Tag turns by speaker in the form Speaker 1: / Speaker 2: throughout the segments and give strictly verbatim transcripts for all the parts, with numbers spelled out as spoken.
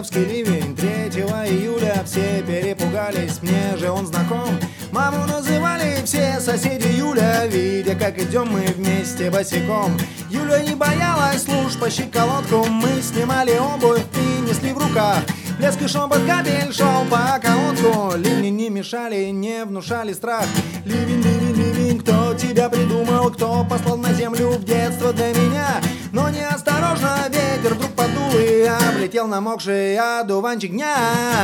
Speaker 1: июлевский ливень третьего июля. Все перепугались, мне же он знаком. Маму называли все соседи Юля, видя, как идем мы вместе босиком. Юля не боялась луж по щиколотку, мы снимали обувь и несли в руках. Плеск и шепот капель шел по околотку, ливни не мешали, не внушали страх. Ливень, ливень, ливень, кто тебя придумал, кто послал на землю в детство для меня? Но неосторожно ветер вдруг подул и облетел намокший одуванчик дня.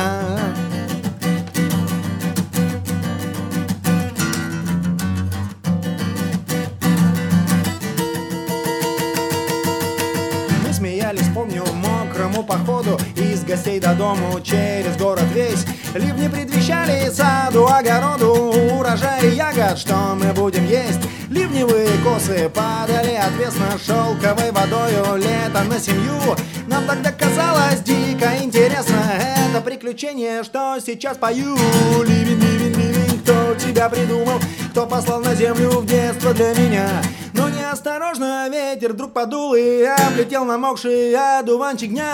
Speaker 1: Смеялись, помню, мокрому походу из гостей до дому через город весь. Ливни предвещали саду, огороду, урожай ягод, что мы будем есть. Ливневые косы падали отвесно шелковой водою лето на семью. Нам тогда казалось дико интересно это приключение, что сейчас пою. Ливень, ливень, ливень, кто тебя придумал, кто послал на землю в детство для меня? Но неосторожно ветер вдруг подул и облетел намокший одуванчик дня.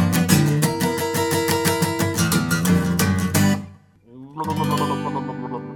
Speaker 2: Blah, blah, blah, blah, blah, blah, blah, blah.